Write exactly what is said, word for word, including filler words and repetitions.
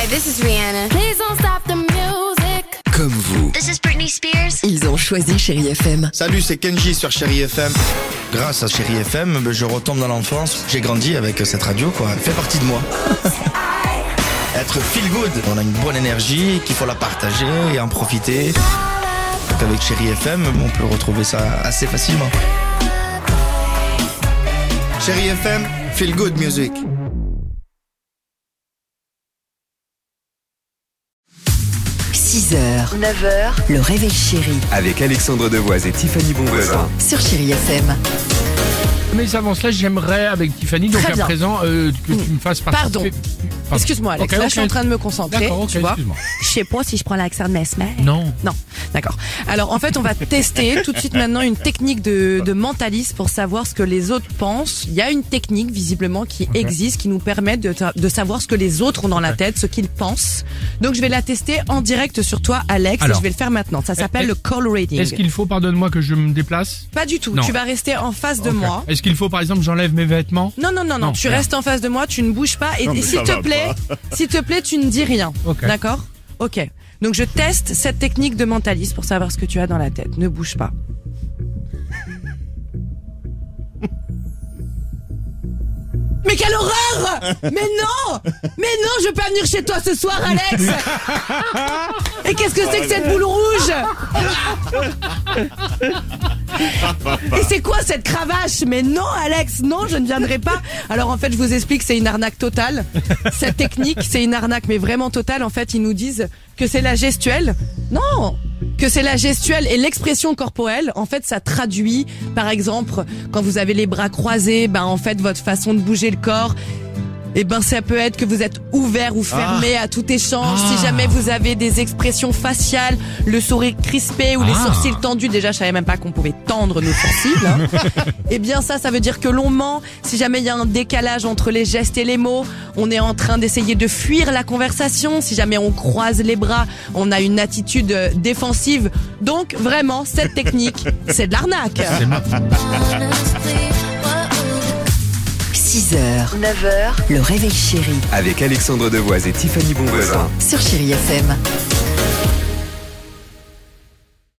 Hi, this is Rihanna. Please don't stop the music. Comme vous. This is Britney Spears. Ils ont choisi Chérie F M. Salut, c'est Kenji sur Chérie F M. Grâce à Chérie F M, je retombe dans l'enfance. J'ai grandi avec cette radio, quoi. Elle fait partie de moi. Être feel good. On a une bonne énergie, qu'il faut la partager et en profiter. Donc avec Chérie F M, on peut retrouver ça assez facilement. Chérie F M, feel good music. six heures, neuf heures, le réveil chéri Avec Alexandre Devoise et Tiffany Bonvoisin. sur Chérie F M. Mais avant cela, j'aimerais avec Tiffany, donc Très à bien. présent, euh, que tu me fasses Pardon. participer. Excuse-moi Alex, Ok, là ok. je suis en train de me concentrer, D'accord, ok, tu vois. excuse-moi. Je sais pas si je prends l'accent de Mesmer. Non. Non, d'accord. Alors en fait on va tester tout de suite maintenant une technique de, de mentaliste pour savoir ce que les autres pensent. Il y a une technique visiblement qui existe qui nous permet de, de savoir ce que les autres ont dans la tête, ce qu'ils pensent. Donc je vais la tester en direct sur toi Alex Alors. et je vais le faire maintenant. Ça s'appelle Est- le call rating. Est-ce qu'il faut, pardonne-moi, que je me déplace? Pas du tout, Non. tu vas rester en face de Ok. moi. Est-ce qu'il faut, par exemple, j'enlève mes vêtements? Non, non, non, non, Non, tu rien. restes en face de moi, tu ne bouges pas et, et s'il te plaît, s'il te plaît, tu ne dis rien. Ok. D'accord? Ok. Donc je teste cette technique de mentaliste pour savoir ce que tu as dans la tête. Ne bouge pas. Mais quelle horreur! Mais non! Mais non, je veux pas venir chez toi ce soir, Alex! Et qu'est-ce que c'est que cette boule rouge? Et c'est quoi cette cravache? Mais non, Alex, non, je ne viendrai pas. Alors en fait, je vous explique, c'est une arnaque totale. Cette technique, c'est une arnaque, mais vraiment totale. En fait, ils nous disent que c'est la gestuelle. Non! Que c'est la gestuelle et l'expression corporelle. En fait, ça traduit, par exemple, quand vous avez les bras croisés, ben en fait, votre façon de bouger le corps. Eh ben, ça peut être que vous êtes ouvert ou fermé à tout échange. Ah. Si jamais vous avez des expressions faciales, le sourire crispé ou les Ah. sourcils tendus, déjà, je savais même pas qu'on pouvait tendre nos sourcils. Hein. Eh bien, ça, ça veut dire que l'on ment. Si jamais il y a un décalage entre les gestes et les mots, on est en train d'essayer de fuir la conversation. Si jamais on croise les bras, on a une attitude euh, défensive. Donc, vraiment, cette technique, c'est de l'arnaque. C'est ma- six heures, neuf heures, le réveil chéri Avec Alexandre Devoise et Tiffany Bonvoisin. sur Chérie F M.